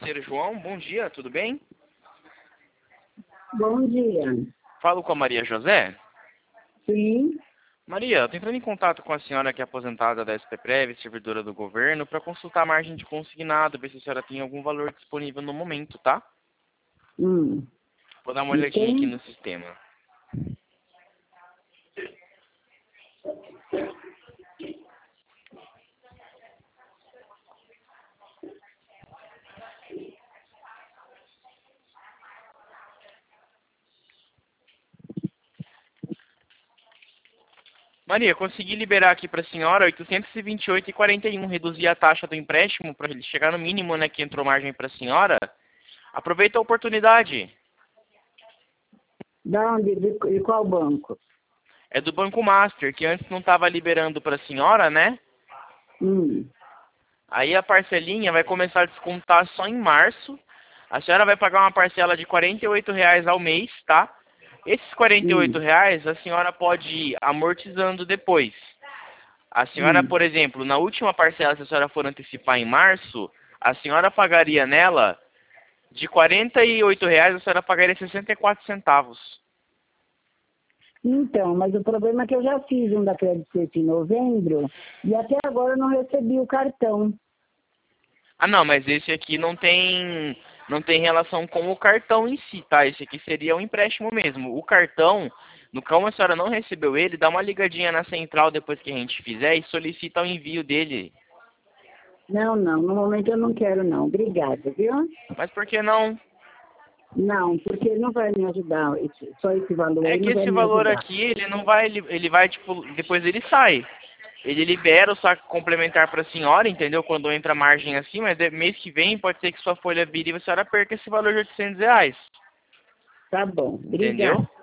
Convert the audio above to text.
Financeiro João, bom dia, tudo bem? Bom dia. Falo com a Maria José. Sim, Maria, eu tô entrando em contato com a senhora que é aposentada da SPPrev, servidora do governo, para consultar a margem de consignado, ver se a senhora tem algum valor disponível no momento, tá? hum. Vou dar uma E olhadinha aqui tem? no sistema. Maria, consegui liberar aqui para a senhora 828,41, reduzir a taxa do empréstimo para ele chegar no mínimo, né, que entrou margem para a senhora. Aproveita a oportunidade. Da onde? De qual banco? É do Banco Master, que antes não estava liberando para a senhora, né? Hum. Aí a parcelinha vai começar a descontar só em março. A senhora vai pagar uma parcela de R$ 48,00 ao mês, tá? Esses R$ 48,00 a senhora pode ir amortizando depois. A senhora, Hum. por exemplo, na última parcela, se a senhora for antecipar em março, a senhora pagaria nela, de R$ 48,00, a senhora pagaria 64 centavos. Então, mas o problema é que eu já fiz um da Credit Suisse em novembro e até agora eu não recebi o cartão. Ah, não, mas esse aqui não tem relação com o cartão em si, tá? Esse aqui seria um empréstimo mesmo. O cartão, no como a senhora não recebeu ele, dá uma ligadinha na central depois que a gente fizer e solicita o envio dele. Não, no momento eu não quero não. Obrigada, viu? Mas por que não? Não, porque ele não vai me ajudar. Só esse valor É aí que não vai esse me valor ajudar. aqui, ele não vai, ele vai, tipo, depois ele sai. Ele libera o saque complementar para a senhora, entendeu? Quando entra a margem assim, mas mês que vem pode ser que sua folha vire e a senhora perca esse valor de R$ 800, Tá bom, entendeu? obrigada.